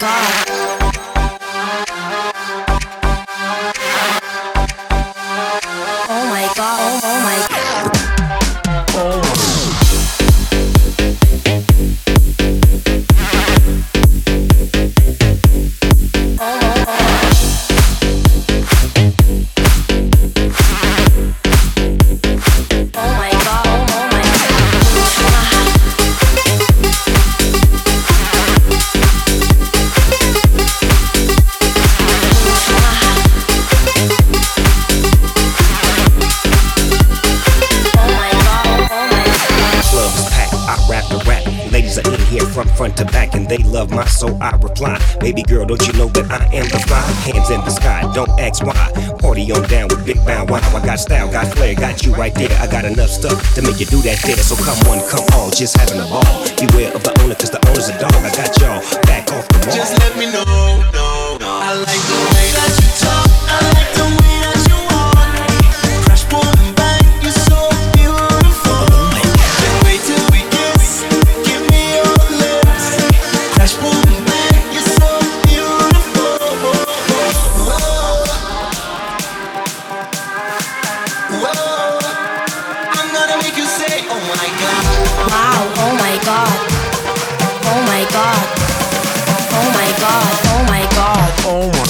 From front to back, and they love my soul. I reply, baby girl, don't you know that I am the fly? Hands in the sky, don't ask why. Party on down with Big Bow Wow. I got style, got flair, got you right there. I got enough stuff to make you do that there. So come one, come all, just having a ball. Beware of the owner, cause the owner's a dog. I got y'all back off the wall. Just let me know, no. I like the way that you talk, I like the way that you walk. Crash, boom, bang, you're so beautiful. Can't wait till we kiss, give me your lips. Crash, boom, bang, you're so beautiful. Whoa, I'm gonna make you say, oh my God. Wow, oh my God. Oh my God. Oh my God. Oh my God. Oh my.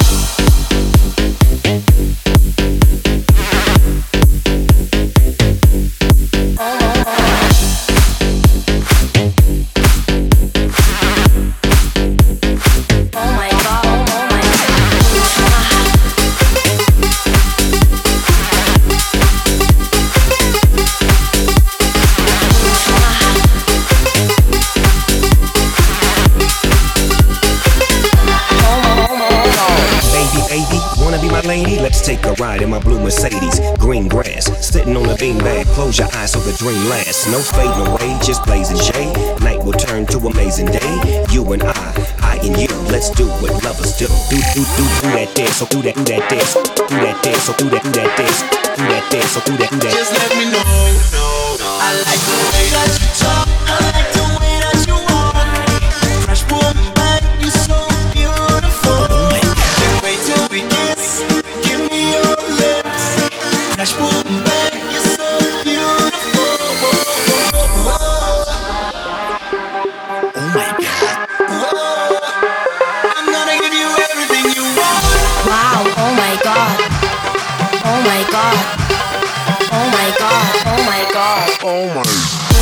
Lady, let's take a ride in my blue Mercedes. Green grass, sitting on a beanbag. Close your eyes so the dream lasts. No fading away, just blazing shade. Night will turn to amazing day. You and I and you. Let's do what lovers do. Do that dance. So do that dance. Do that dance. So do that dance. Do that dance. So do that. Just let me know. I like the way that you talk. I like the way that you walk. Crash, boom, bang, you're so beautiful. Can't wait till we kiss. Give me your lips. Crash, boom, bang, you're so beautiful. Oh my God. Whoa, I'm gonna give you everything you want. Wow, oh my God. Oh my God. Oh my God. Oh my God. Oh my.